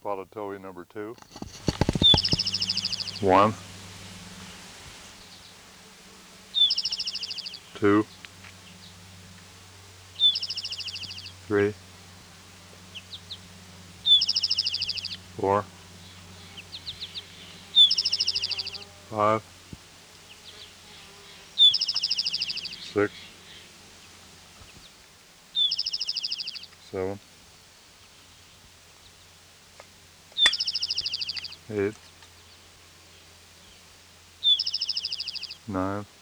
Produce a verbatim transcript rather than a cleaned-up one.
spotted towhee number two. One, two, three, four, five, six, seven, eight, nine,